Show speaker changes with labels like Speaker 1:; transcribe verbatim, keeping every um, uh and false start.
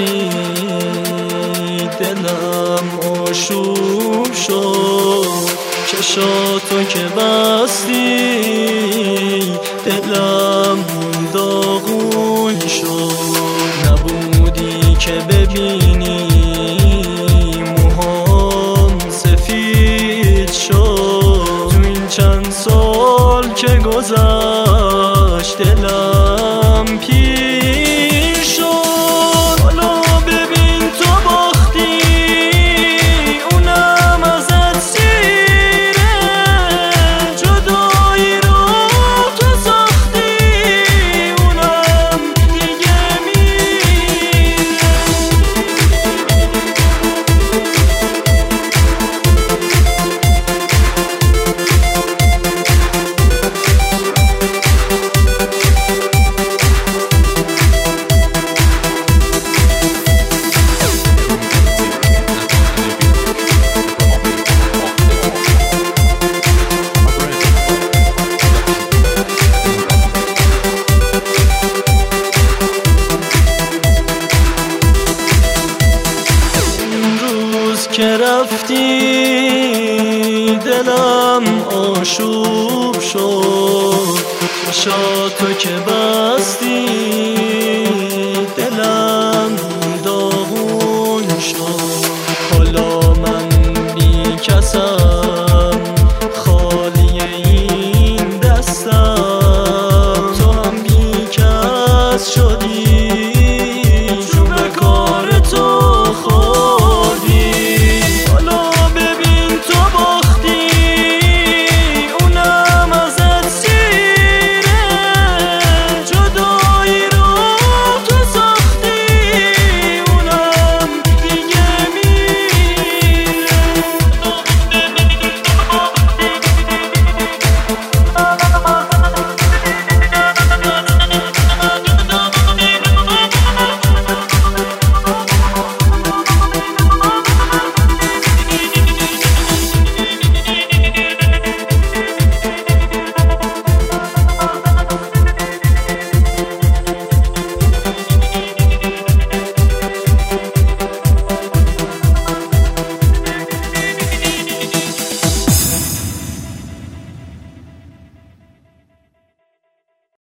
Speaker 1: رفتی دلم آشوب شد، چشاتو که بستی دلم داغون شد. نبودی که ببینی موهام سفید شد، تو این چند سال که گذشت دلم پیر شد. حالا ببین تو باختی اونم ازت سیره، جدایی رو تو ساختی اونم دیگه میره. که رفتی دلم آشوب شد، چشاتو که بستی